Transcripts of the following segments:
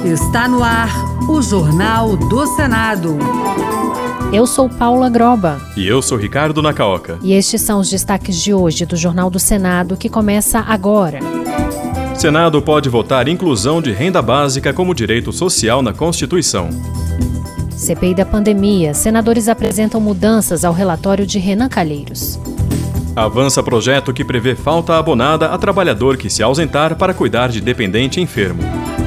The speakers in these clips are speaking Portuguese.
Está no ar o Jornal do Senado. Eu sou Paula Groba. E eu sou Ricardo Nacaoca. E estes são os destaques de hoje do Jornal do Senado, que começa agora. Senado pode votar inclusão de renda básica como direito social na Constituição. CPI da pandemia. Senadores apresentam mudanças ao relatório de Renan Calheiros. Avança projeto que prevê falta abonada a trabalhador que se ausentar para cuidar de dependente enfermo.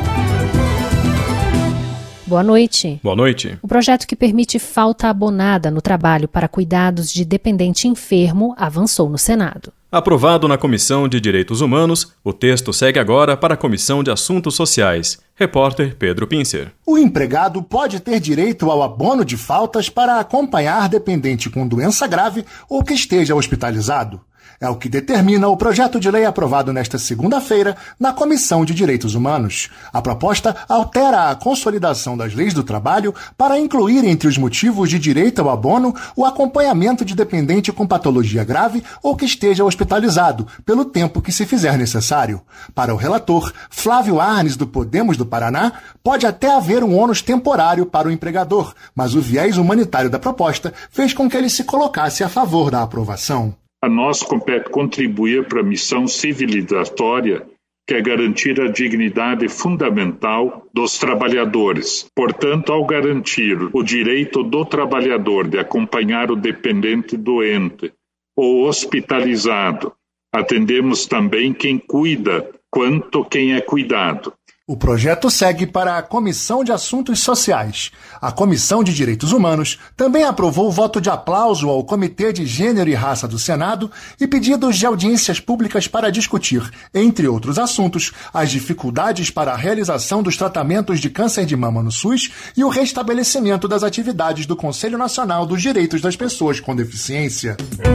Boa noite. Boa noite. O projeto que permite falta abonada no trabalho para cuidados de dependente enfermo avançou no Senado. Aprovado na Comissão de Direitos Humanos, o texto segue agora para a Comissão de Assuntos Sociais. Repórter Pedro Pincer. O empregado pode ter direito ao abono de faltas para acompanhar dependente com doença grave ou que esteja hospitalizado. É o que determina o projeto de lei aprovado nesta segunda-feira na Comissão de Direitos Humanos. A proposta altera a consolidação das leis do trabalho para incluir entre os motivos de direito ao abono o acompanhamento de dependente com patologia grave ou que esteja hospitalizado, pelo tempo que se fizer necessário. Para o relator, Flávio Arnes, do Podemos do Paraná, pode até haver um ônus temporário para o empregador, mas o viés humanitário da proposta fez com que ele se colocasse a favor da aprovação. A nós compete contribuir para a missão civilizatória, que é garantir a dignidade fundamental dos trabalhadores. Portanto, ao garantir o direito do trabalhador de acompanhar o dependente doente ou hospitalizado, atendemos também quem cuida, quanto quem é cuidado. O projeto segue para a Comissão de Assuntos Sociais. A Comissão de Direitos Humanos também aprovou o voto de aplauso ao Comitê de Gênero e Raça do Senado e pedidos de audiências públicas para discutir, entre outros assuntos, as dificuldades para a realização dos tratamentos de câncer de mama no SUS e o restabelecimento das atividades do Conselho Nacional dos Direitos das Pessoas com Deficiência.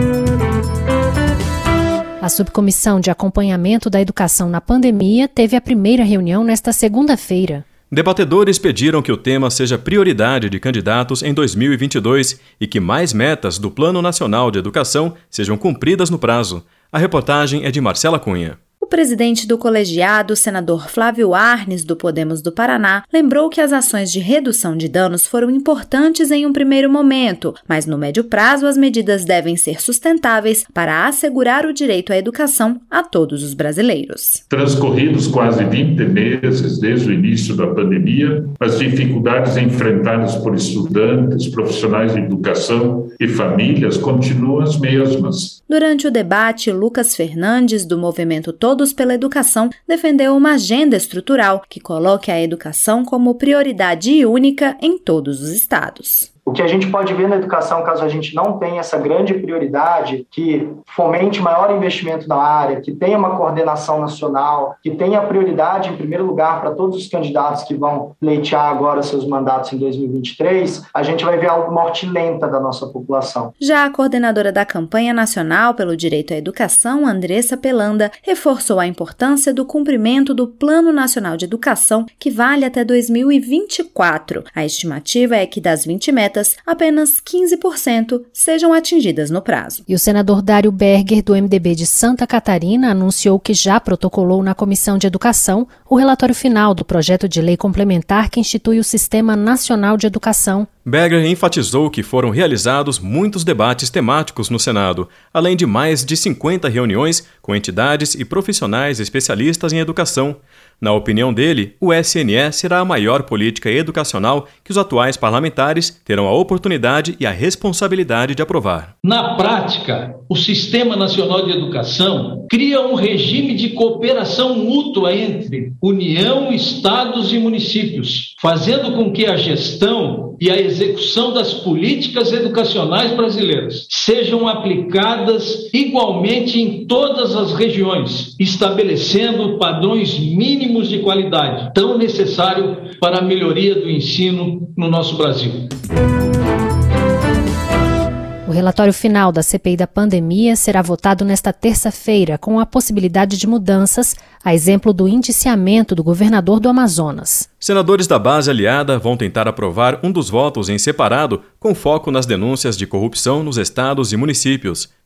A Subcomissão de Acompanhamento da Educação na Pandemia teve a primeira reunião nesta segunda-feira. Debatedores pediram que o tema seja prioridade de candidatos em 2022 e que mais metas do Plano Nacional de Educação sejam cumpridas no prazo. A reportagem é de Marcela Cunha. O presidente do colegiado, senador Flávio Arnes, do Podemos do Paraná, lembrou que as ações de redução de danos foram importantes em um primeiro momento, mas no médio prazo as medidas devem ser sustentáveis para assegurar o direito à educação a todos os brasileiros. Transcorridos quase 20 meses desde o início da pandemia, as dificuldades enfrentadas por estudantes, profissionais de educação e famílias continuam as mesmas. Durante o debate, Lucas Fernandes, do movimento Todos pela Educação, defendeu uma agenda estrutural que coloque a educação como prioridade única em todos os estados. O que a gente pode ver na educação, caso a gente não tenha essa grande prioridade, que fomente maior investimento na área, que tenha uma coordenação nacional, que tenha prioridade, em primeiro lugar, para todos os candidatos que vão pleitear agora seus mandatos em 2023, a gente vai ver a morte lenta da nossa população. Já a coordenadora da campanha nacional pelo direito à educação, Andressa Pelanda, reforçou a importância do cumprimento do Plano Nacional de Educação, que vale até 2024. A estimativa é que das 20 metas, apenas 15% sejam atingidas no prazo. E o senador Dário Berger, do MDB de Santa Catarina, anunciou que já protocolou na Comissão de Educação o relatório final do projeto de lei complementar que institui o Sistema Nacional de Educação. Berger enfatizou que foram realizados muitos debates temáticos no Senado, além de mais de 50 reuniões com entidades e profissionais especialistas em educação. Na opinião dele, o SNE será a maior política educacional que os atuais parlamentares terão a oportunidade e a responsabilidade de aprovar. Na prática, o Sistema Nacional de Educação cria um regime de cooperação mútua entre União, estados e municípios, fazendo com que a gestão e a execução das políticas educacionais brasileiras sejam aplicadas igualmente em todas as regiões, estabelecendo padrões mínimos de qualidade, tão necessário para a melhoria do ensino no nosso Brasil. O relatório final da CPI da pandemia será votado nesta terça-feira, com a possibilidade de mudanças, a exemplo do indiciamento do governador do Amazonas. Senadores da base aliada vão tentar aprovar um dos votos em separado, com foco nas denúncias de corrupção nos estados e municípios.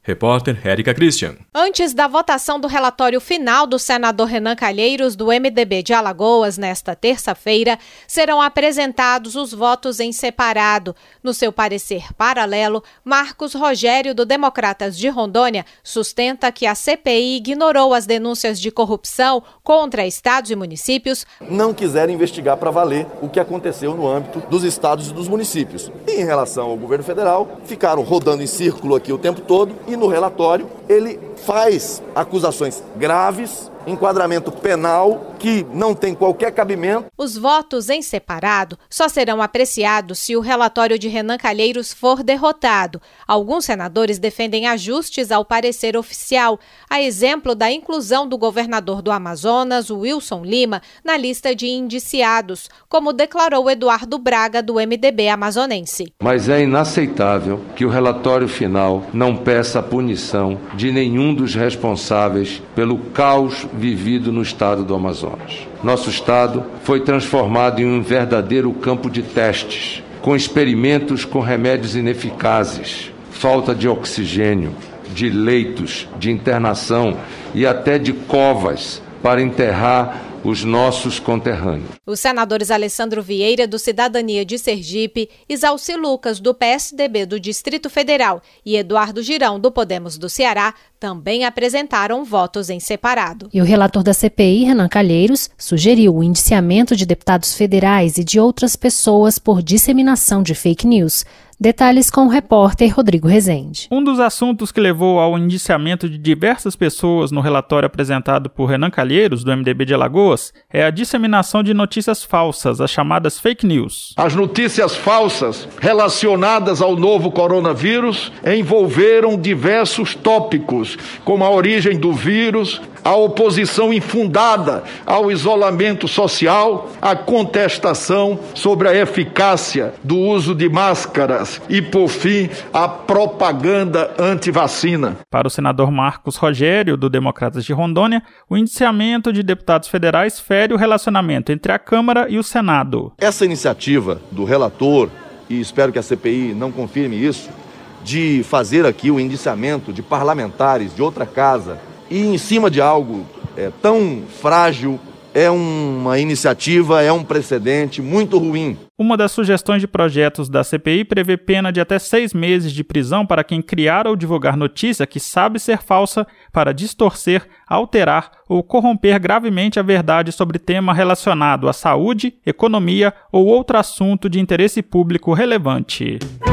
Repórter Érica Christian. Antes da votação do relatório final do senador Renan Calheiros, do MDB de Alagoas, nesta terça-feira, serão apresentados os votos em separado. No seu parecer paralelo, Marcos Rogério, do Democratas de Rondônia, sustenta que a CPI ignorou as denúncias de corrupção contra estados e municípios. Não quiseram investigar para valer o que aconteceu no âmbito dos estados e dos municípios. E em relação ao governo federal, ficaram rodando em círculo aqui o tempo todo e no relatório ele faz acusações graves, enquadramento penal que não tem qualquer cabimento. Os votos em separado só serão apreciados se o relatório de Renan Calheiros for derrotado. Alguns senadores defendem ajustes ao parecer oficial, a exemplo da inclusão do governador do Amazonas, Wilson Lima, na lista de indiciados, como declarou Eduardo Braga, do MDB amazonense. Mas é inaceitável que o relatório final não peça a punição de nenhum dos responsáveis pelo caos vivido no estado do Amazonas. Nosso estado foi transformado em um verdadeiro campo de testes, com experimentos com remédios ineficazes, falta de oxigênio, de leitos, de internação e até de covas para enterrar os nossos conterrâneos. Os senadores Alessandro Vieira, do Cidadania de Sergipe, Isalci Lucas, do PSDB do Distrito Federal e Eduardo Girão, do Podemos do Ceará, também apresentaram votos em separado. E o relator da CPI, Renan Calheiros, sugeriu o indiciamento de deputados federais e de outras pessoas por disseminação de fake news. Detalhes com o repórter Rodrigo Rezende. Um dos assuntos que levou ao indiciamento de diversas pessoas no relatório apresentado por Renan Calheiros, do MDB de Alagoas, é a disseminação de notícias falsas, as chamadas fake news. As notícias falsas relacionadas ao novo coronavírus envolveram diversos tópicos, como a origem do vírus, a oposição infundada ao isolamento social, a contestação sobre a eficácia do uso de máscaras e, por fim, a propaganda anti-vacina. Para o senador Marcos Rogério, do Democratas de Rondônia, o indiciamento de deputados federais fere o relacionamento entre a Câmara e o Senado. Essa iniciativa do relator, e espero que a CPI não confirme isso, de fazer aqui o indiciamento de parlamentares de outra casa e em cima de algo tão frágil, é uma iniciativa, é um precedente muito ruim. Uma das sugestões de projetos da CPI prevê pena de até 6 meses de prisão para quem criar ou divulgar notícia que sabe ser falsa para distorcer, alterar ou corromper gravemente a verdade sobre tema relacionado à saúde, economia ou outro assunto de interesse público relevante.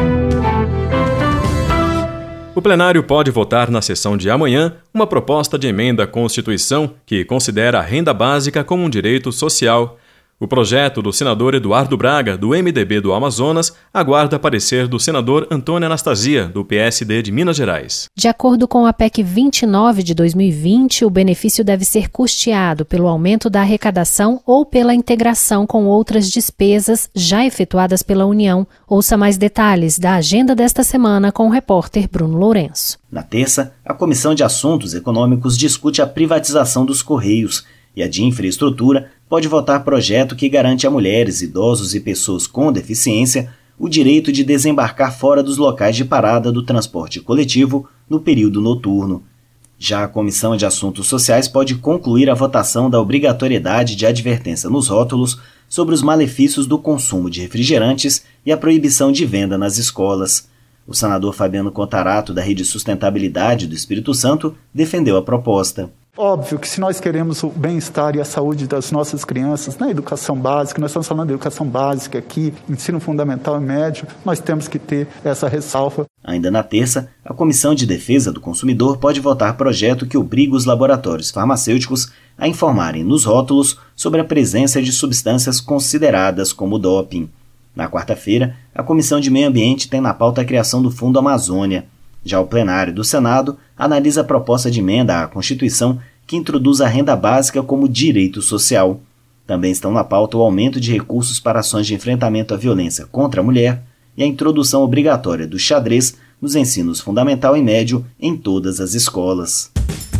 O plenário pode votar na sessão de amanhã uma proposta de emenda à Constituição que considera a renda básica como um direito social. O projeto do senador Eduardo Braga, do MDB do Amazonas, aguarda parecer do senador Antônio Anastasia, do PSD de Minas Gerais. De acordo com a PEC 29 de 2020, o benefício deve ser custeado pelo aumento da arrecadação ou pela integração com outras despesas já efetuadas pela União. Ouça mais detalhes da agenda desta semana com o repórter Bruno Lourenço. Na terça, a Comissão de Assuntos Econômicos discute a privatização dos Correios e a de Infraestrutura pode votar projeto que garante a mulheres, idosos e pessoas com deficiência o direito de desembarcar fora dos locais de parada do transporte coletivo no período noturno. Já a Comissão de Assuntos Sociais pode concluir a votação da obrigatoriedade de advertência nos rótulos sobre os malefícios do consumo de refrigerantes e a proibição de venda nas escolas. O senador Fabiano Contarato, da Rede Sustentabilidade do Espírito Santo, defendeu a proposta. Óbvio que se nós queremos o bem-estar e a saúde das nossas crianças na educação básica, nós estamos falando de educação básica aqui, ensino fundamental e médio, nós temos que ter essa ressalva. Ainda na terça, a Comissão de Defesa do Consumidor pode votar projeto que obriga os laboratórios farmacêuticos a informarem nos rótulos sobre a presença de substâncias consideradas como doping. Na quarta-feira, a Comissão de Meio Ambiente tem na pauta a criação do Fundo Amazônia. Já o plenário do Senado analisa a proposta de emenda à Constituição que introduz a renda básica como direito social. Também estão na pauta o aumento de recursos para ações de enfrentamento à violência contra a mulher e a introdução obrigatória do xadrez nos ensinos fundamental e médio em todas as escolas.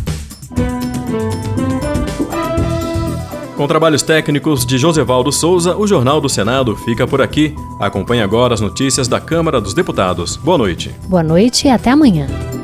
Com trabalhos técnicos de Josevaldo Souza, o Jornal do Senado fica por aqui. Acompanhe agora as notícias da Câmara dos Deputados. Boa noite. Boa noite e até amanhã.